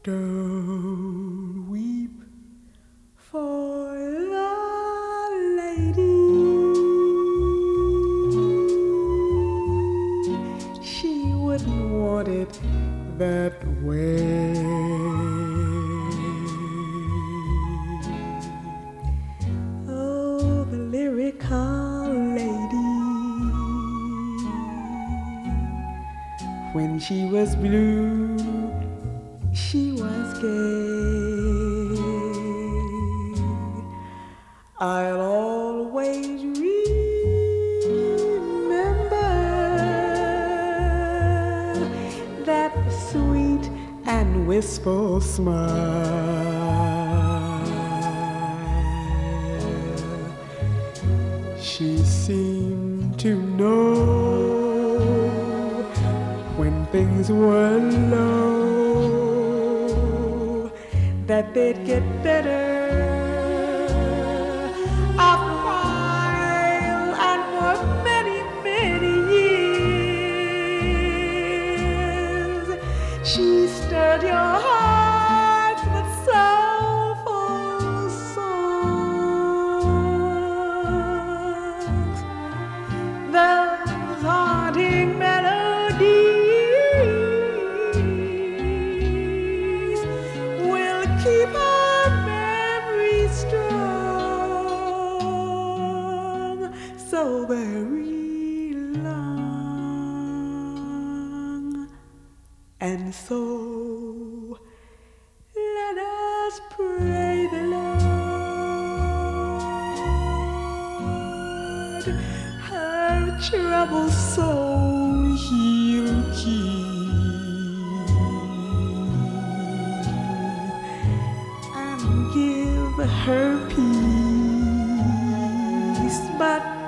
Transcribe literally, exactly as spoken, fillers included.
Don't weep for the lady. She wouldn't want it that way. Oh, the lyrical lady, when she was blue, she was gay. I'll always remember that sweet and wistful smile. She seemed to know when things were low that they'd get better a while and for many, many years. She stirred your heart with soulful songs, those haunting melodies will keep our memory strong so very long. And so let us pray the Lord her troubled soul he'll keep and give her peace. But